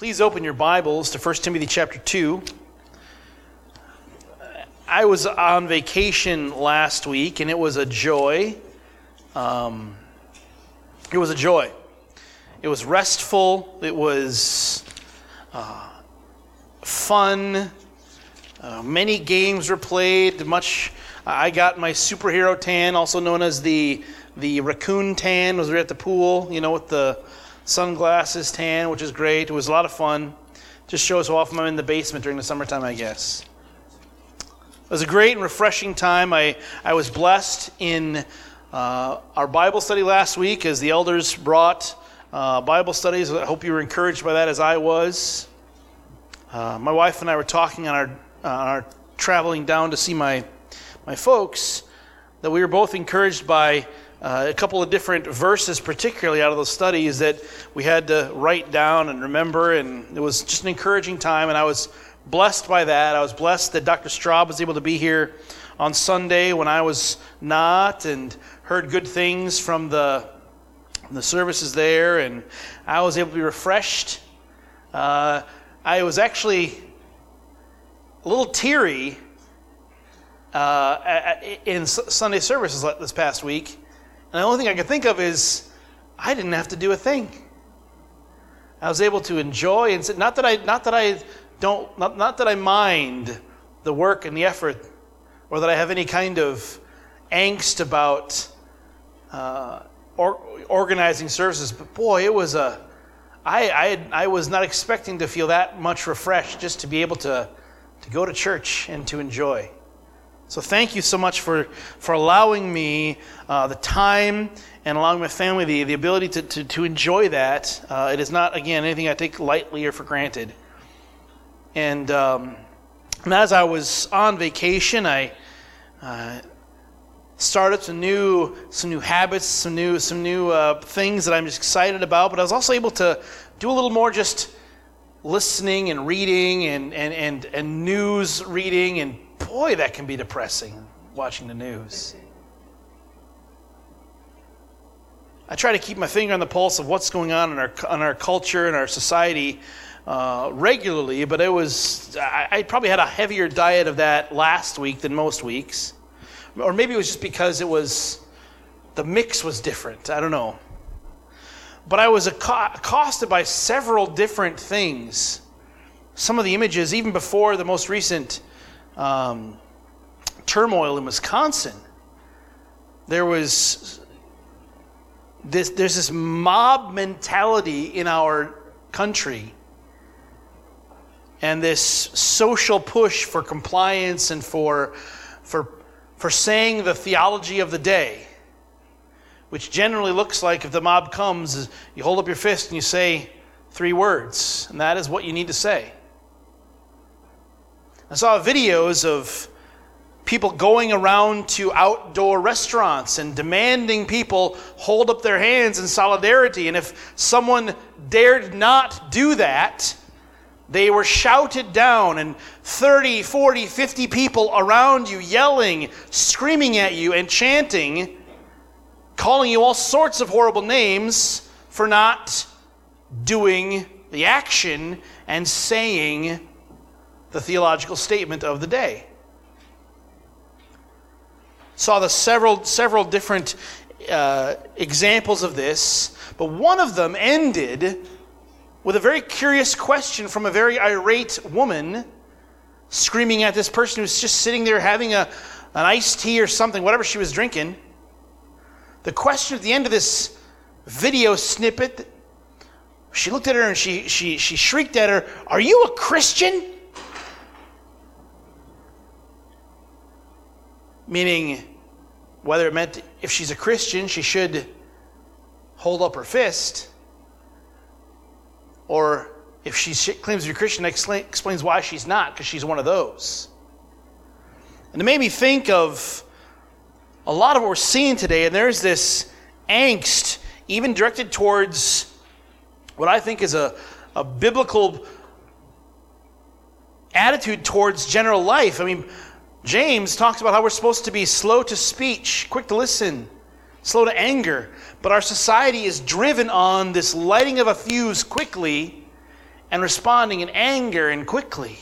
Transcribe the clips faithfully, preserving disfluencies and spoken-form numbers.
Please open your Bibles to First Timothy chapter two. I was on vacation last week, and it was a joy. Um, it was a joy. It was restful. It was uh, fun. Uh, many games were played. Much. I got my superhero tan, also known as the the raccoon tan. Was right at the pool, you know, with the sunglasses tan, which is great. It was a lot of fun. Just shows how often I'm in the basement during the summertime, I guess. It was a great and refreshing time. I, I was blessed in uh, our Bible study last week as the elders brought uh, Bible studies. I hope you were encouraged by that as I was. Uh, my wife and I were talking on our, on our traveling down to see my, my folks that we were both encouraged by Uh, a couple of different verses, particularly out of those studies, that we had to write down and remember, and it was just an encouraging time, and I was blessed by that. I was blessed that Doctor Straub was able to be here on Sunday when I was not, and heard good things from the, the services there, and I was able to be refreshed. Uh, I was actually a little teary uh, in Sunday services this past week. And the only thing I could think of is I didn't have to do a thing. I was able to enjoy, and not that I, not that I don't, not, not that I mind the work and the effort, or that I have any kind of angst about uh, or, organizing services. But boy, it was a. I I, had, I was not expecting to feel that much refreshed just to be able to to go to church and to enjoy. So thank you so much for, for allowing me uh, the time and allowing my family the, the ability to, to, to enjoy that. Uh, it is not, again, anything I take lightly or for granted. And, um, and as I was on vacation, I uh, started some new some new habits, some new some new uh, things that I'm just excited about. But I was also able to do a little more just listening and reading and and and, and news reading, and boy, that can be depressing, watching the news. I try to keep my finger on the pulse of what's going on in our in our culture and our society uh, regularly, but it was I, I probably had a heavier diet of that last week than most weeks, or maybe it was just because it was the mix was different. I don't know, but I was accosted by several different things. Some of the images, even before the most recent Um, turmoil in Wisconsin, there was this there's this mob mentality in our country, and this social push for compliance and for for for saying the theology of the day, which generally looks like, if the mob comes, you hold up your fist and you say three words, and that is what you need to say. I saw videos of people going around to outdoor restaurants and demanding people hold up their hands in solidarity. And if someone dared not do that, they were shouted down, and thirty, forty, fifty people around you yelling, screaming at you and chanting, calling you all sorts of horrible names for not doing the action and saying the theological statement of the day. Saw the several several different uh, examples of this, but one of them ended with a very curious question from a very irate woman screaming at this person who's just sitting there having a an iced tea or something, whatever she was drinking. The question at the end of this video snippet, she looked at her and she she she shrieked at her, "Are you a Christian?" Meaning, whether it meant if she's a Christian, she should hold up her fist, or if she claims to be a Christian, that explains why she's not, because she's one of those. And it made me think of a lot of what we're seeing today, and there's this angst, even directed towards what I think is a, a biblical attitude towards general life. I mean, James talks about how we're supposed to be slow to speech, quick to listen, slow to anger. But our society is driven on this lighting of a fuse quickly and responding in anger and quickly.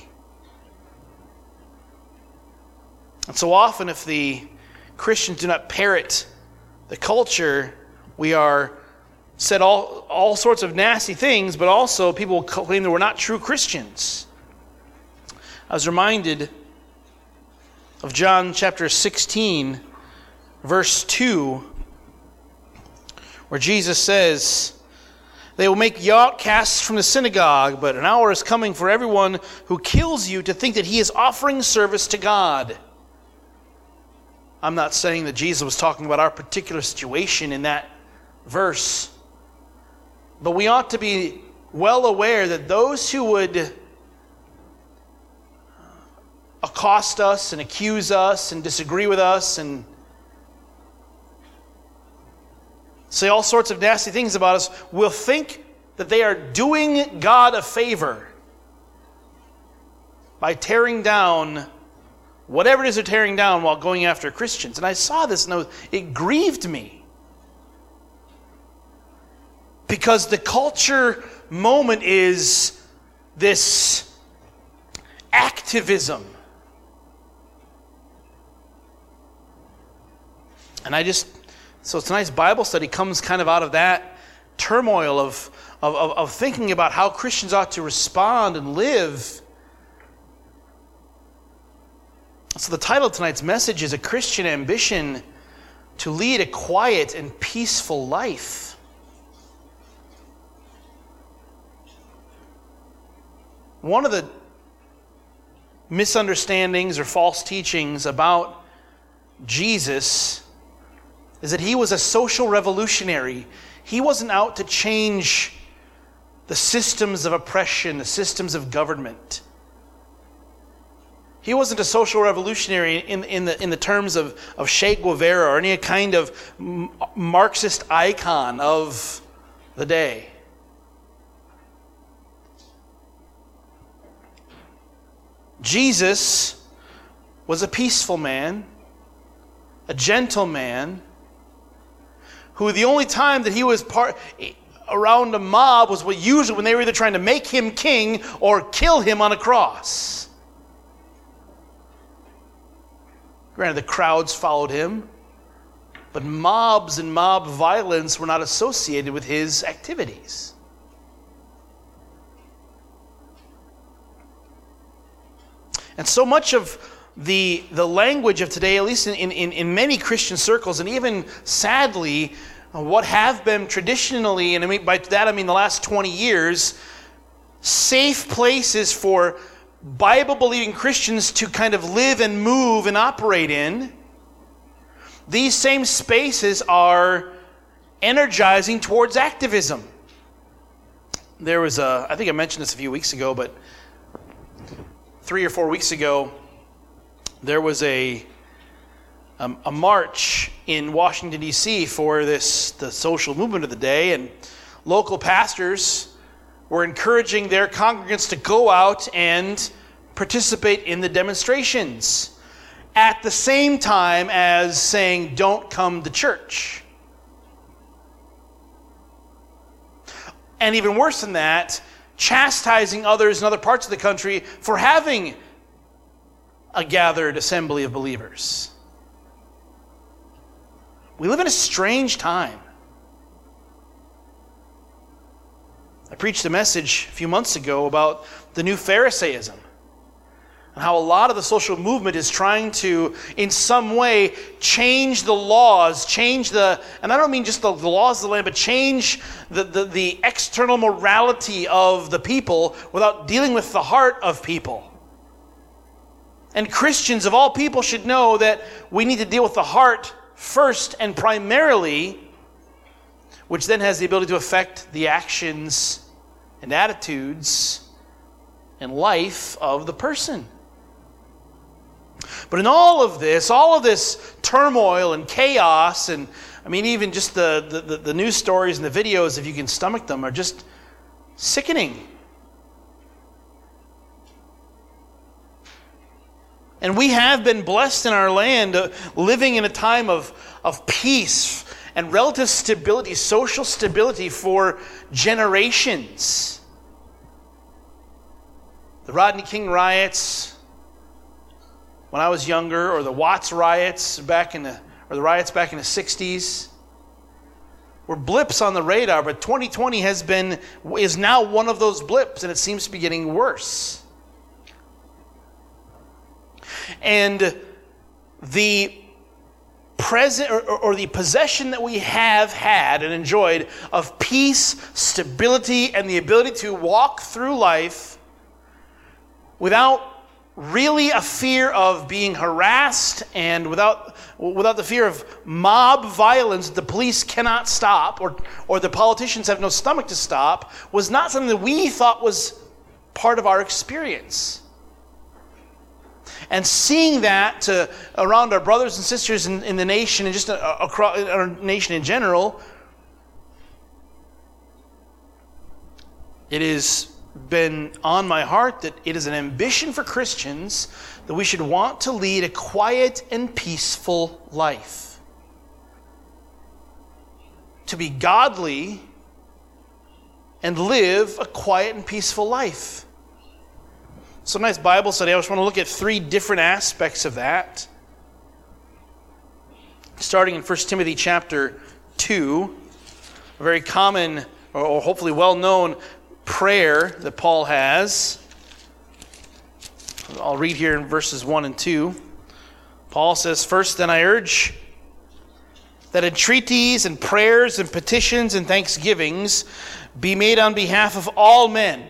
And so often, if the Christians do not parrot the culture, we are said all, all sorts of nasty things, but also people claim that we're not true Christians. I was reminded of John chapter sixteen, verse two, where Jesus says, "They will make you outcasts from the synagogue, but an hour is coming for everyone who kills you to think that he is offering service to God." I'm not saying that Jesus was talking about our particular situation in that verse, but we ought to be well aware that those who would accost us and accuse us and disagree with us and say all sorts of nasty things about us will think that they are doing God a favor by tearing down whatever it is they're tearing down while going after Christians. And I saw this and it grieved me. Because the culture moment is this activism. And I just, so tonight's Bible study comes kind of out of that turmoil of, of, of, of thinking about how Christians ought to respond and live. So the title of tonight's message is A Christian Ambition to Lead a Quiet and Peaceful Life. One of the misunderstandings or false teachings about Jesus is that he was a social revolutionary. He wasn't out to change the systems of oppression, the systems of government. He wasn't a social revolutionary in, in, the, in the terms of, of Che Guevara or any kind of Marxist icon of the day. Jesus was a peaceful man, a gentle man, who the only time that he was part around a mob was what usually when they were either trying to make him king or kill him on a cross. Granted, the crowds followed him, but mobs and mob violence were not associated with his activities. And so much of the, the language of today, at least in, in, in many Christian circles, and even sadly, what have been traditionally, and I mean, by that I mean the last twenty years, safe places for Bible-believing Christians to kind of live and move and operate in, these same spaces are energizing towards activism. There was a, I think I mentioned this a few weeks ago, but three or four weeks ago, there was a um, a march in Washington, D C for this the social movement of the day, and local pastors were encouraging their congregants to go out and participate in the demonstrations at the same time as saying, "Don't come to church." And even worse than that, chastising others in other parts of the country for having a gathered assembly of believers. We live in a strange time. I preached a message a few months ago about the new Pharisaism and how a lot of the social movement is trying to, in some way, change the laws, change the, and I don't mean just the, the laws of the land, but change the, the, the external morality of the people without dealing with the heart of people. And Christians of all people should know that we need to deal with the heart first and primarily, which then has the ability to affect the actions and attitudes and life of the person. But in all of this, all of this turmoil and chaos, and I mean even just the, the, the news stories and the videos, if you can stomach them, are just sickening. And we have been blessed in our land, uh, living in a time of, of peace and relative stability, social stability for generations. the Rodney King riots when I was younger, or the Watts riots back in the, or the riots back in the sixties, were blips on the radar, but twenty twenty has been, is now one of those blips, and it seems to be getting worse. And the present or, or the possession that we have had and enjoyed of peace, stability, and the ability to walk through life without really a fear of being harassed and without without the fear of mob violence that the police cannot stop or or the politicians have no stomach to stop, was not something that we thought was part of our experience. And seeing that to, around our brothers and sisters in, in the nation and just across our nation in general, it has been on my heart that it is an ambition for Christians that we should want to lead a quiet and peaceful life. To be godly and live a quiet and peaceful life. So nice Bible study. I just want to look at three different aspects of that. Starting in First Timothy chapter two, a very common or hopefully well-known prayer that Paul has. I'll read here in verses one and two. Paul says, "First, then I urge that entreaties and prayers and petitions and thanksgivings be made on behalf of all men,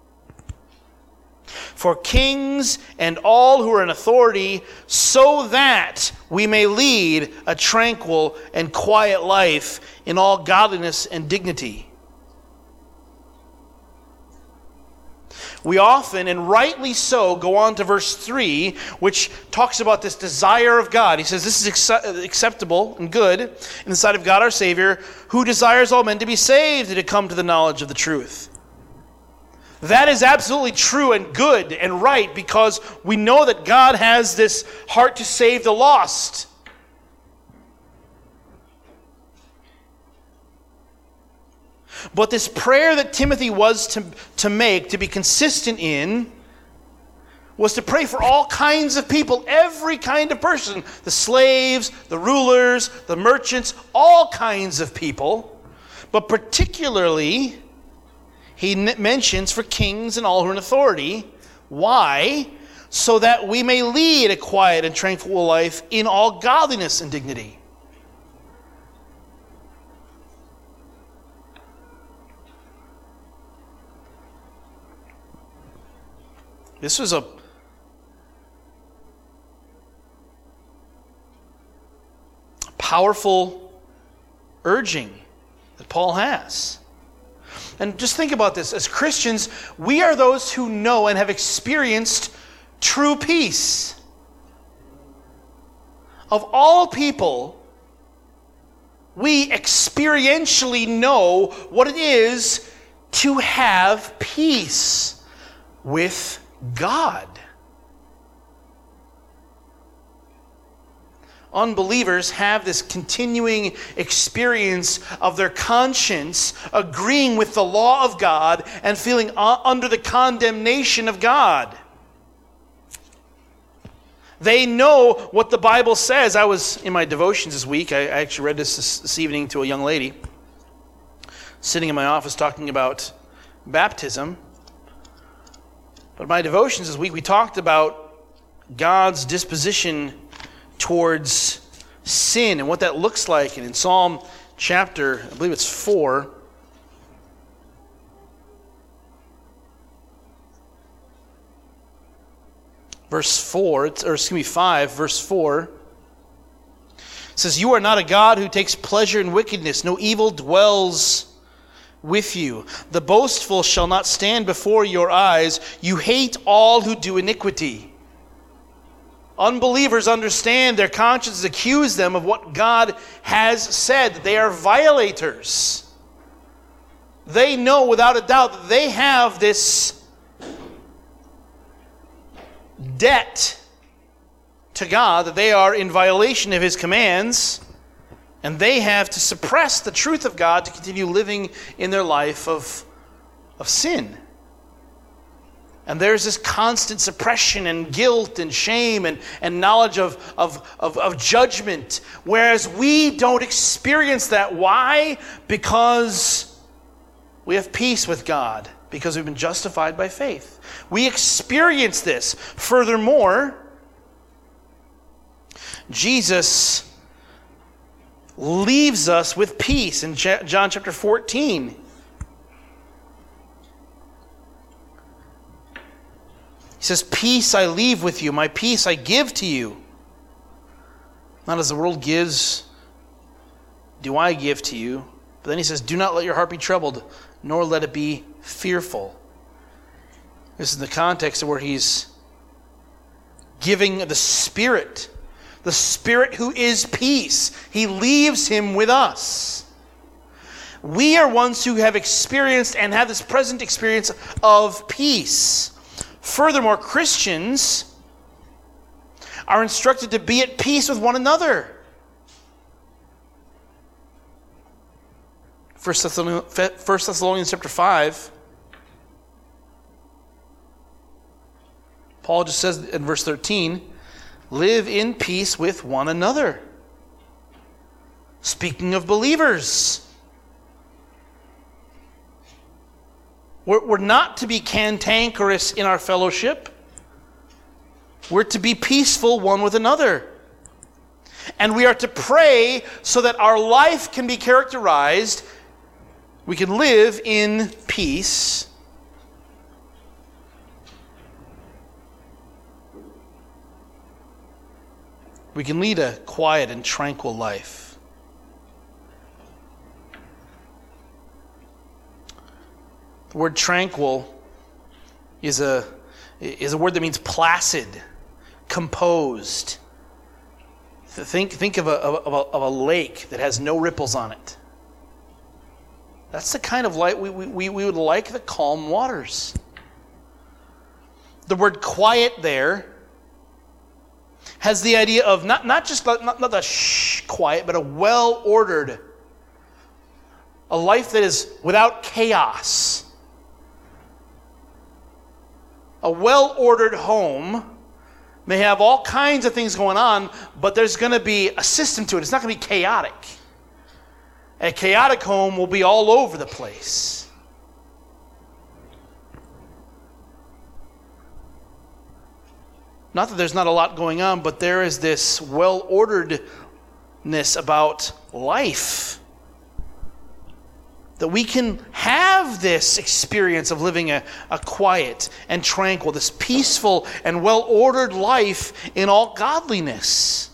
for kings and all who are in authority, so that we may lead a tranquil and quiet life in all godliness and dignity." We often, and rightly so, go on to verse three, which talks about this desire of God. He says, "This is acceptable and good in the sight of God our Savior, who desires all men to be saved and to come to the knowledge of the truth." That is absolutely true and good and right, because we know that God has this heart to save the lost. But this prayer that Timothy was to, to make, to be consistent in, was to pray for all kinds of people, every kind of person, the slaves, the rulers, the merchants, all kinds of people. But particularly, he mentions for kings and all who are in authority. Why? So that we may lead a quiet and tranquil life in all godliness and dignity. This was a powerful urging that Paul has. And just think about this. As Christians, we are those who know and have experienced true peace. Of all people, we experientially know what it is to have peace with God. Unbelievers have this continuing experience of their conscience agreeing with the law of God and feeling under the condemnation of God. They know what the Bible says. I was in my devotions this week. I actually read this this, this evening to a young lady sitting in my office talking about baptism. But in my devotions this week, we talked about God's disposition towards sin and what that looks like. And in Psalm chapter, I believe it's four, verse four, or excuse me, five, verse four, it says, "You are not a God who takes pleasure in wickedness. No evil dwells with you. The boastful shall not stand before your eyes. You hate all who do iniquity." Unbelievers understand their consciences accuse them of what God has said. They are violators. They know without a doubt that they have this debt to God, that they are in violation of His commands, and they have to suppress the truth of God to continue living in their life of, of sin. And there's this constant suppression and guilt and shame and, and knowledge of, of, of, of judgment. Whereas we don't experience that. Why? Because we have peace with God. Because we've been justified by faith. We experience this. Furthermore, Jesus leaves us with peace in John chapter fourteen. He says, peace I leave with you, my peace I give to you. Not as the world gives, do I give to you. But then he says, do not let your heart be troubled, nor let it be fearful. This is the context of where he's giving the Spirit, the Spirit who is peace. He leaves him with us. We are ones who have experienced and have this present experience of peace. Furthermore, Christians are instructed to be at peace with one another. First Thessalonians chapter five. Paul just says in verse thirteen, live in peace with one another. Speaking of believers, we're, we're not to be cantankerous in our fellowship. We're to be peaceful one with another. And we are to pray so that our life can be characterized, we can live in peace. We can lead a quiet and tranquil life. The word tranquil is a, is a word that means placid, composed. Think, think of, a, of, a, of a lake that has no ripples on it. That's the kind of light we, we, we would like, the calm waters. The word quiet there has the idea of not, not just not, not the shh quiet, but a well-ordered, a life that is without chaos. A well-ordered home may have all kinds of things going on, but there's going to be a system to it. It's not going to be chaotic. A chaotic home will be all over the place. Not that there's not a lot going on, but there is this well-orderedness about life. That we can have this experience of living a, a quiet and tranquil, this peaceful and well-ordered life in all godliness.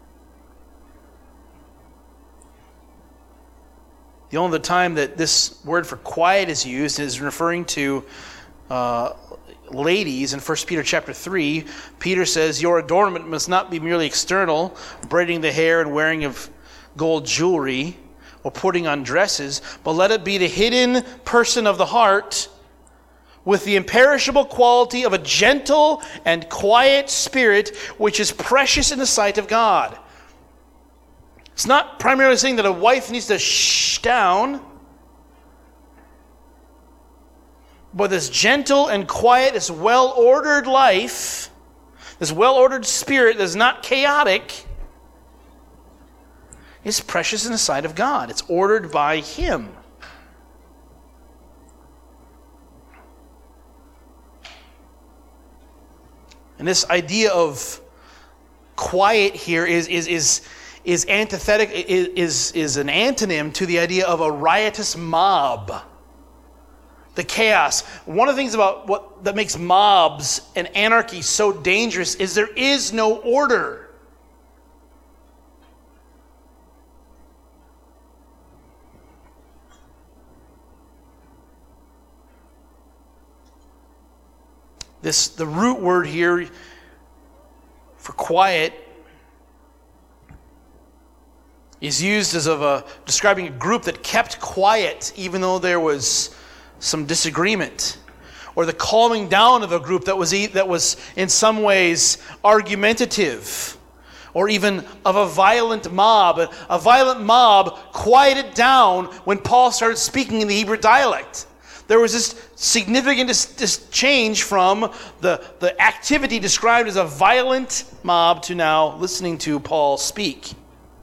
The only time that this word for quiet is used is referring to uh, ladies in First Peter chapter three. Peter says, your adornment must not be merely external, braiding the hair and wearing of gold jewelry, or putting on dresses, but let it be the hidden person of the heart with the imperishable quality of a gentle and quiet spirit, which is precious in the sight of God. It's not primarily saying that a wife needs to shh down, but this gentle and quiet, this well-ordered life, this well-ordered spirit that is not chaotic, is precious in the sight of God. It's ordered by Him. And this idea of quiet here is is is is antithetic, is is an antonym to the idea of a riotous mob. The chaos. One of the things about what that makes mobs and anarchy so dangerous is there is no order. This, the root word here for quiet is used as of a describing a group that kept quiet even though there was some disagreement, or the calming down of a group that was that was in some ways argumentative, or even of a violent mob. A violent mob quieted down when Paul started speaking in the Hebrew dialect. there was this significant dis- dis- change from the, the activity described as a violent mob to now listening to Paul speak.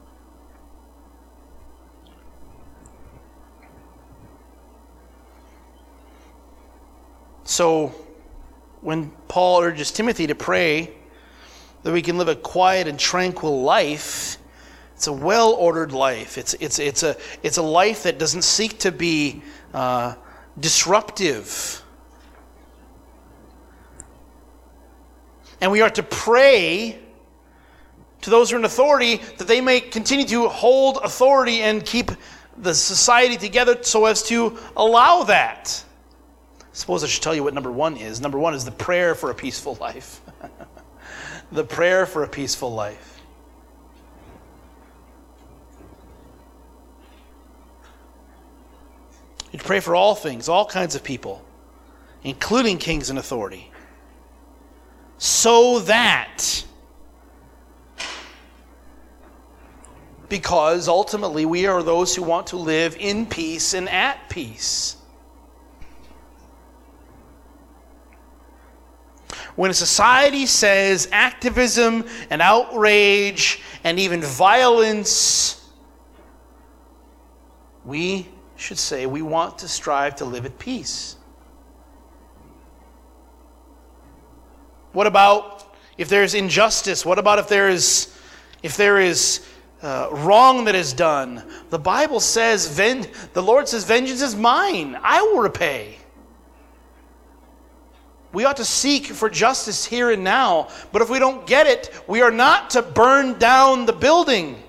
So, when Paul urges Timothy to pray that we can live a quiet and tranquil life, it's a well-ordered life. It's it's it's a it's a life that doesn't seek to be uh, disruptive. And we are to pray to those who are in authority that they may continue to hold authority and keep the society together so as to allow that. I suppose I should tell you what number one is. Number one is the prayer for a peaceful life. The prayer for a peaceful life. You pray for all things, all kinds of people, including kings and authority, so that, because ultimately we are those who want to live in peace and at peace. When a society says activism and outrage and even violence, we should say we want to strive to live at peace. What about if there's injustice? What about if there is if there is uh, wrong that is done? The Bible says, ven- the Lord says, vengeance is mine. I will repay. We ought to seek for justice here and now. But if we don't get it, we are not to burn down the building.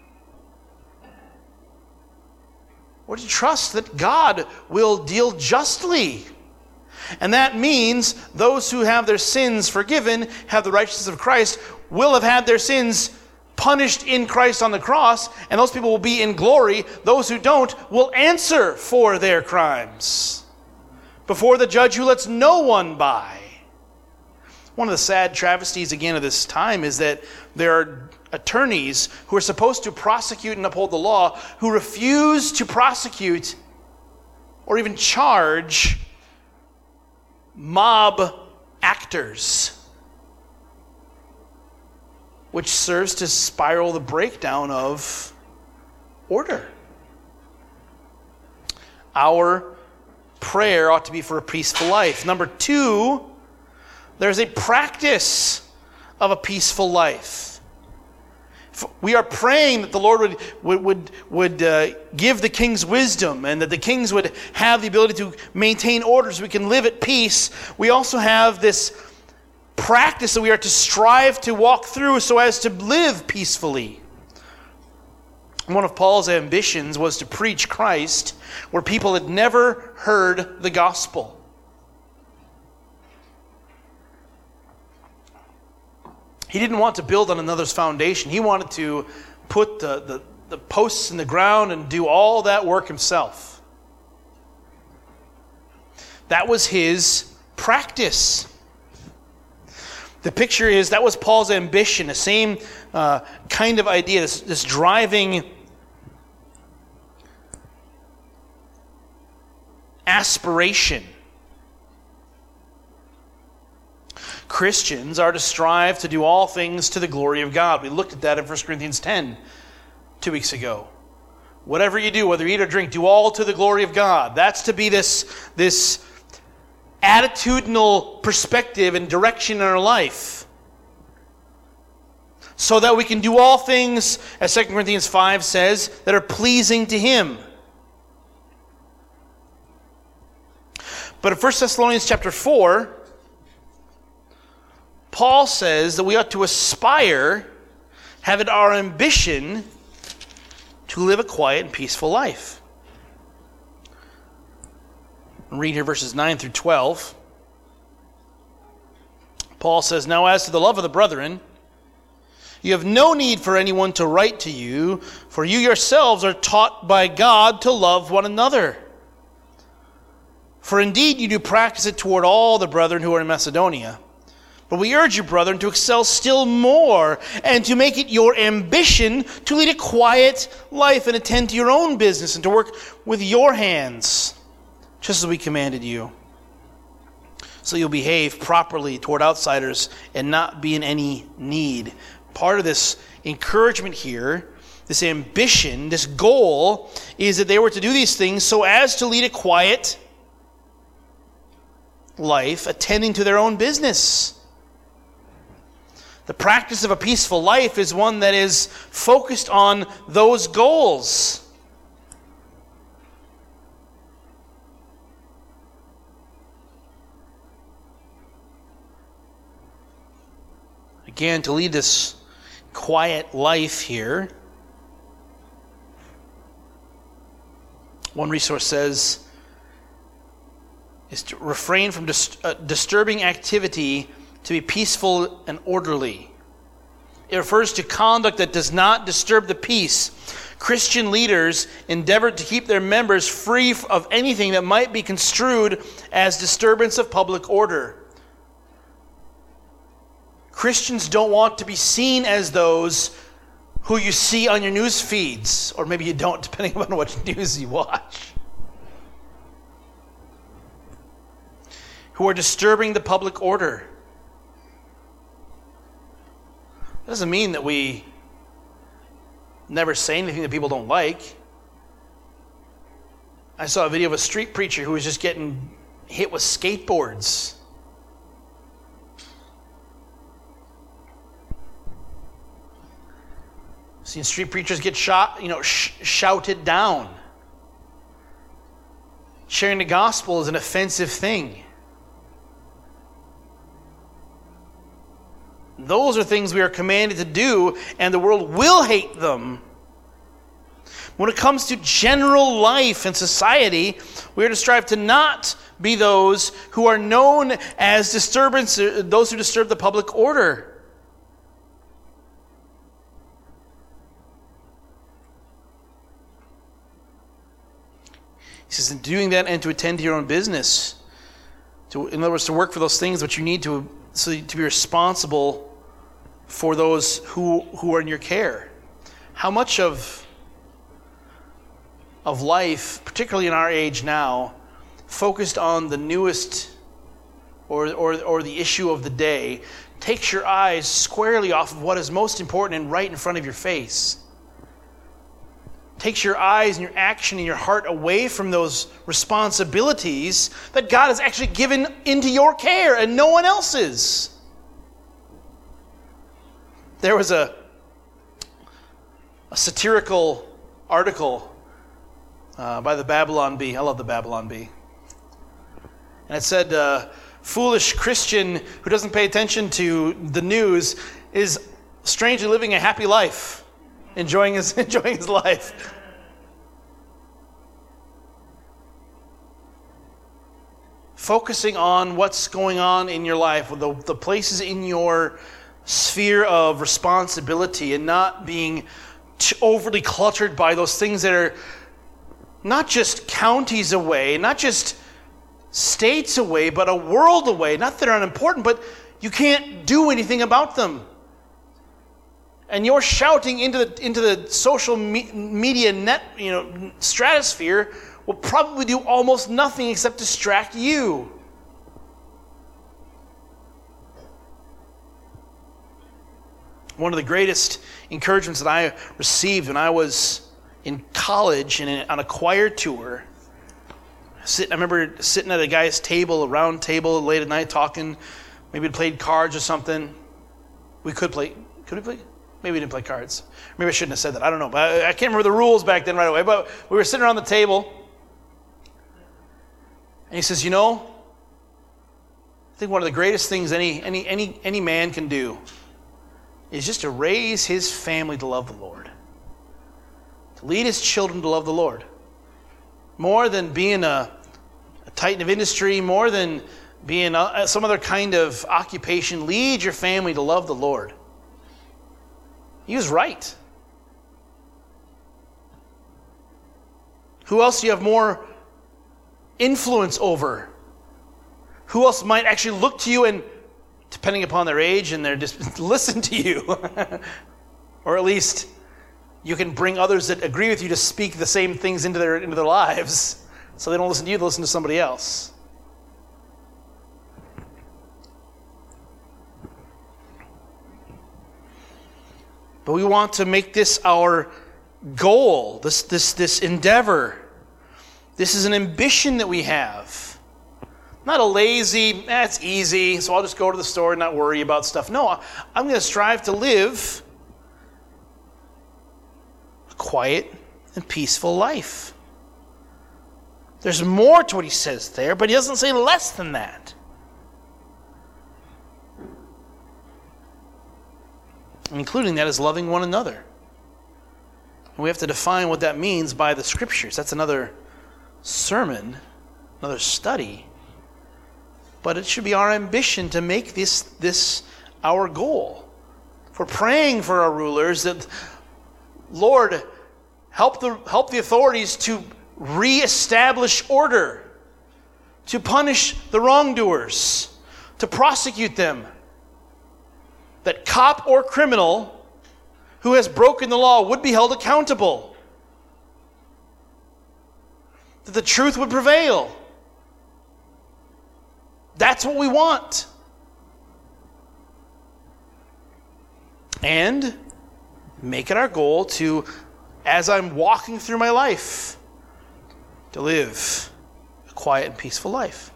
We're to trust that God will deal justly. And that means those who have their sins forgiven, have the righteousness of Christ, will have had their sins punished in Christ on the cross, and those people will be in glory. Those who don't will answer for their crimes before the judge who lets no one by. One of the sad travesties, again, of this time is that there are attorneys who are supposed to prosecute and uphold the law who refuse to prosecute or even charge mob actors, which serves to spiral the breakdown of order. Our prayer ought to be for a peaceful life. Number two, there's a practice of a peaceful life. We are praying that the Lord would would would, would uh, give the kings wisdom, and that the kings would have the ability to maintain order so we can live at peace. We also have this practice that we are to strive to walk through so as to live peacefully. One of Paul's ambitions was to preach Christ where people had never heard the gospel. He didn't want to build on another's foundation. He wanted to put the, the, the posts in the ground and do all that work himself. That was his practice. The picture is, that was Paul's ambition, the same uh, kind of idea, this, this driving aspiration. Christians are to strive to do all things to the glory of God. We looked at that in First Corinthians ten two weeks ago. Whatever you do, whether you eat or drink, do all to the glory of God. That's to be this, this attitudinal perspective and direction in our life, so that we can do all things, as Second Corinthians five says, that are pleasing to Him. But in First Thessalonians chapter four, Paul says that we ought to aspire, have it our ambition, to live a quiet and peaceful life. I'll read here verses nine through twelve. Paul says, "Now as to the love of the brethren, you have no need for anyone to write to you, for you yourselves are taught by God to love one another. For indeed you do practice it toward all the brethren who are in Macedonia. But we urge you, brethren, to excel still more and to make it your ambition to lead a quiet life and attend to your own business and to work with your hands, just as we commanded you, so you'll behave properly toward outsiders and not be in any need. Part of this encouragement here, this ambition, this goal, is that they were to do these things so as to lead a quiet life, attending to their own business. The practice of a peaceful life is one that is focused on those goals. Again, to lead this quiet life here, one resource says, is to refrain from dis- uh, disturbing activity, to be peaceful and orderly. It refers to conduct that does not disturb the peace. Christian leaders endeavored to keep their members free of anything that might be construed as disturbance of public order. Christians don't want to be seen as those who you see on your news feeds, or maybe you don't, depending on what news you watch, who are disturbing the public order. That doesn't mean that we never say anything that people don't like. I saw a video of a street preacher who was just getting hit with skateboards. Seen street preachers get shot, you know, sh- shouted down. Sharing the gospel is an offensive thing. Those are things we are commanded to do, and the world will hate them. When it comes to general life and society, we are to strive to not be those who are known as disturbance, those who disturb the public order. He says, in doing that and to attend to your own business, to, in other words, to work for those things which you need to, so to be responsible for those who, who are in your care. How much of, of life, particularly in our age now, focused on the newest or, or, or the issue of the day, takes your eyes squarely off of what is most important and right in front of your face? Takes your eyes and your action and your heart away from those responsibilities that God has actually given into your care and no one else's. There was a, a satirical article uh, by the Babylon Bee. I love the Babylon Bee. And it said, uh, foolish Christian who doesn't pay attention to the news is strangely living a happy life. Enjoying his enjoying his life. Focusing on what's going on in your life, the, the places in your sphere of responsibility, and not being too overly cluttered by those things that are not just counties away, not just states away, but a world away. Not that they're unimportant, but you can't do anything about them. And you're shouting into the into the social me- media net, you know, stratosphere will probably do almost nothing except distract you. One of the greatest encouragements that I received when I was in college and on a choir tour, sit, I remember sitting at a guy's table, a round table, late at night talking. Maybe we played cards or something. We could play. Could we play? Maybe we didn't play cards. Maybe I shouldn't have said that. I don't know. But I, I can't remember the rules back then right away. But we were sitting around the table. And he says, you know, I think one of the greatest things any any any any man can do is just to raise his family to love the Lord. To lead his children to love the Lord. More than being a, a titan of industry, more than being a, some other kind of occupation, lead your family to love the Lord. He was right. Who else do you have more influence over? Who else might actually look to you and, depending upon their age and their dis- listen to you? Or at least you can bring others that agree with you to speak the same things into their into their lives So they don't listen to you, they listen to somebody else. But we want to make this our goal, this, this, this endeavor. This is an ambition that we have. Not a lazy, eh, it's easy, so I'll just go to the store and not worry about stuff. No, I'm going to strive to live a quiet and peaceful life. There's more to what he says there, but he doesn't say less than that. And including that is loving one another. And we have to define what that means by the Scriptures. That's another sermon, another study. But it should be our ambition to make this, this our goal. If we're praying for our rulers, that, Lord, help the, help the authorities to reestablish order, to punish the wrongdoers, to prosecute them. That cop or criminal who has broken the law would be held accountable. That the truth would prevail. That's what we want. And make it our goal to, as I'm walking through my life, to live a quiet and peaceful life.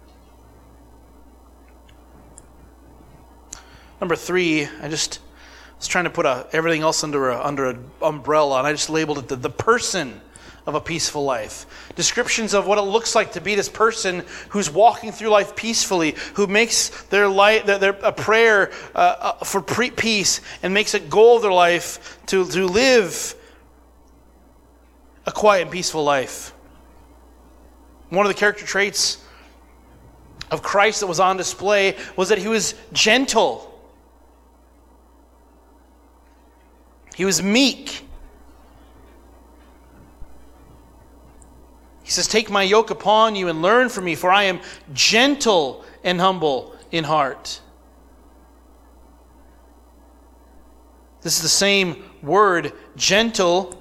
Number three, I just was trying to put a, everything else under a, under an umbrella, and I just labeled it the, the person of a peaceful life. Descriptions of what it looks like to be this person who's walking through life peacefully, who makes their life their, their, a prayer uh, uh, for pre- peace and makes a goal of their life to, to live a quiet and peaceful life. One of the character traits of Christ that was on display was that he was gentle. He was meek. He says, take my yoke upon you and learn from me, for I am gentle and humble in heart. This is the same word, gentle,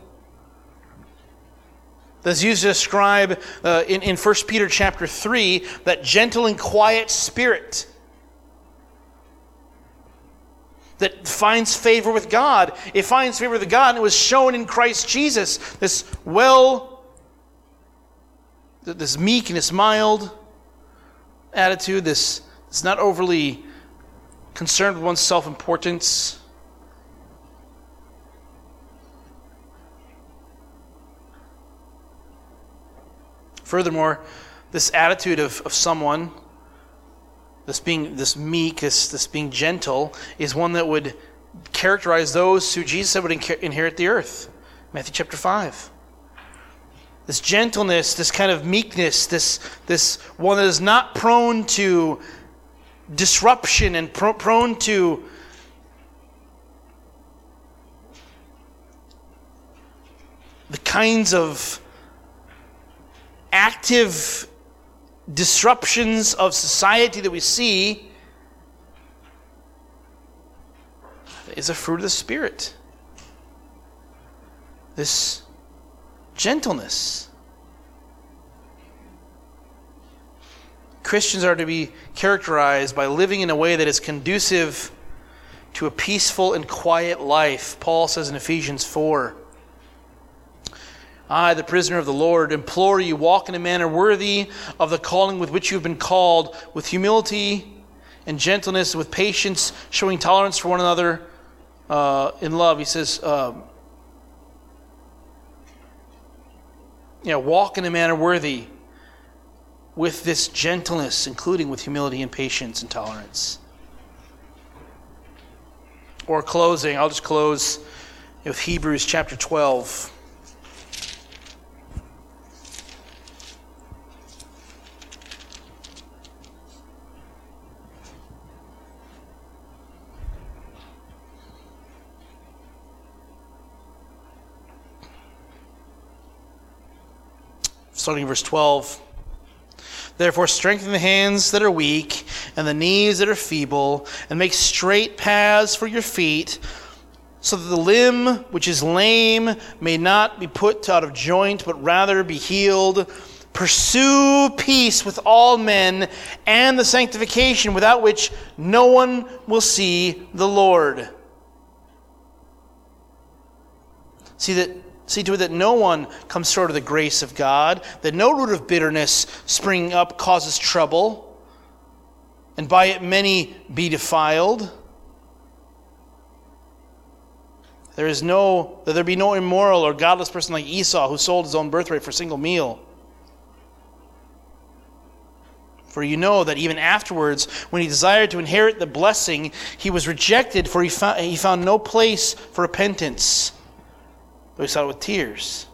that's used to describe uh, in, in First Peter chapter three, that gentle and quiet spirit that finds favor with God. It finds favor with God, and it was shown in Christ Jesus. This well, this meek and this mild attitude, this, this not overly concerned with one's self-importance. Furthermore, this attitude of, of someone, this being this meek, this, this being gentle, is one that would characterize those who Jesus said would inherit the earth. Matthew chapter five. This gentleness, this kind of meekness, this, this one that is not prone to disruption and pro- prone to the kinds of active disruptions of society that we see, is a fruit of the Spirit. This gentleness. Christians are to be characterized by living in a way that is conducive to a peaceful and quiet life. Paul says in Ephesians four, I, the prisoner of the Lord, implore you, walk in a manner worthy of the calling with which you have been called, with humility and gentleness, with patience, showing tolerance for one another uh, in love. He says, um, you know, walk in a manner worthy with this gentleness, including with humility and patience and tolerance. Or closing, I'll just close with Hebrews chapter twelve. Starting in verse twelve. Therefore strengthen the hands that are weak and the knees that are feeble, and make straight paths for your feet, so that the limb which is lame may not be put out of joint, but rather be healed. Pursue peace with all men and the sanctification without which no one will see the Lord. See that see to it that no one comes short of the grace of God, that no root of bitterness springing up causes trouble, and by it many be defiled. There is no that there be no immoral or godless person like Esau, who sold his own birthright for a single meal. For you know that even afterwards, when he desired to inherit the blessing, he was rejected, for he found, he found no place for repentance, though he sought it with tears.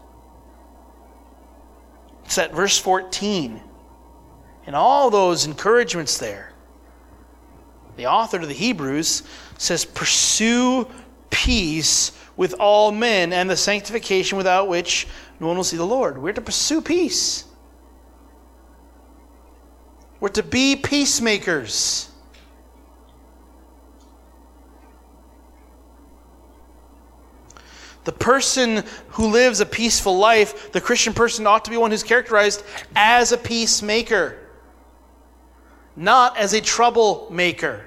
It's at verse fourteen. And all those encouragements there, the author to the Hebrews says, pursue peace with all men and the sanctification without which no one will see the Lord. We're to pursue peace. We're to be peacemakers. The person who lives a peaceful life, the Christian person, ought to be one who's characterized as a peacemaker, not as a troublemaker.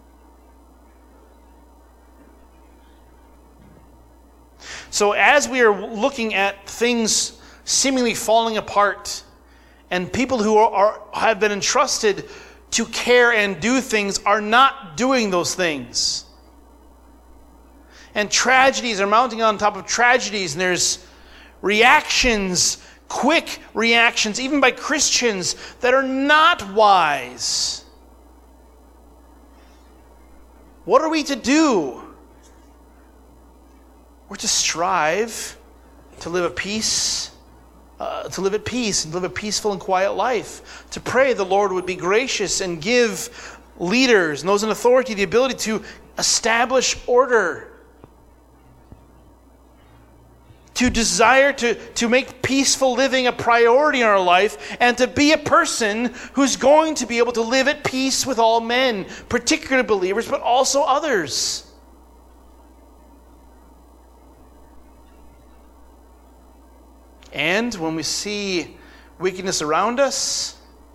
So as we are looking at things seemingly falling apart, and people who are, are have been entrusted to care and do things are not doing those things, and tragedies are mounting on top of tragedies, and there's reactions, quick reactions, even by Christians, that are not wise. What are we to do? We're to strive to live a peace, uh, to live at peace and live a peaceful and quiet life. To pray the Lord would be gracious and give leaders and those in authority the ability to establish order. To desire to, to make peaceful living a priority in our life, and to be a person who's going to be able to live at peace with all men, particularly believers, but also others. And when we see wickedness around us,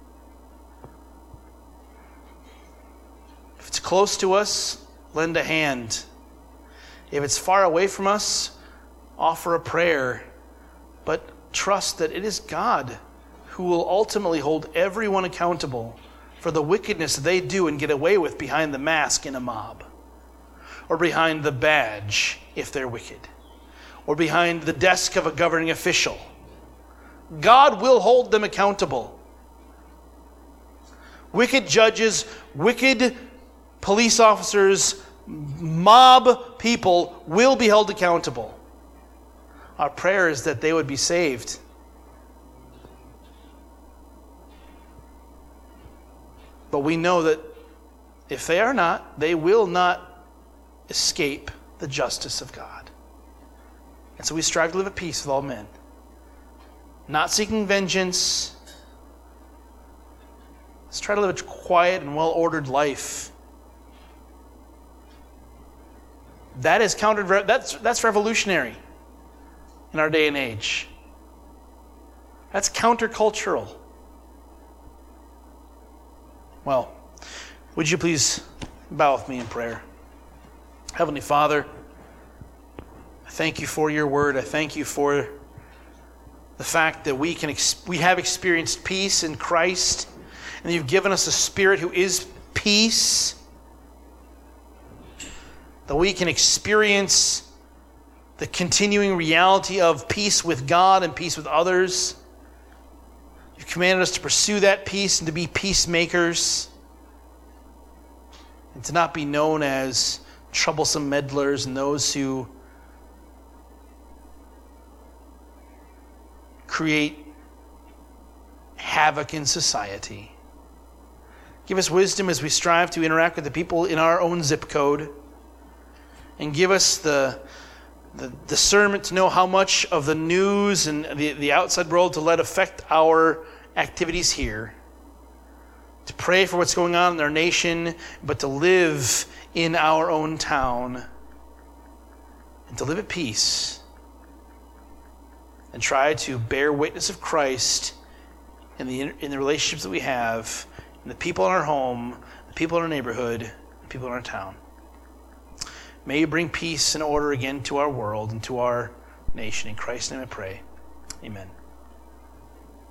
if it's close to us, lend a hand. If it's far away from us, offer a prayer. But trust that it is God who will ultimately hold everyone accountable for the wickedness they do and get away with behind the mask in a mob, or behind the badge if they're wicked, or behind the desk of a governing official. God will hold them accountable. Wicked judges, wicked police officers, mob people will be held accountable. Our prayer is that they would be saved. But we know that if they are not, they will not escape the justice of God. And so we strive to live at peace with all men, not seeking vengeance. Let's try to live a quiet and well-ordered life. That is counter. That's that's revolutionary in our day and age. That's countercultural. Well, would you please bow with me in prayer? Heavenly Father, I thank you for your word. I thank you for the fact that we can ex- we have experienced peace in Christ, and you've given us a Spirit who is peace, that we can experience the continuing reality of peace with God and peace with others. You've commanded us to pursue that peace and to be peacemakers, and to not be known as troublesome meddlers and those who create havoc in society. Give us wisdom as we strive to interact with the people in our own zip code, and give us the the discernment to know how much of the news and the, the outside world to let affect our activities here. To pray for what's going on in our nation, but to live in our own town. And to live at peace. And try to bear witness of Christ in the in the relationships that we have, in the people in our home, the people in our neighborhood, the people in our town. May you bring peace and order again to our world and to our nation. In Christ's name I pray. Amen.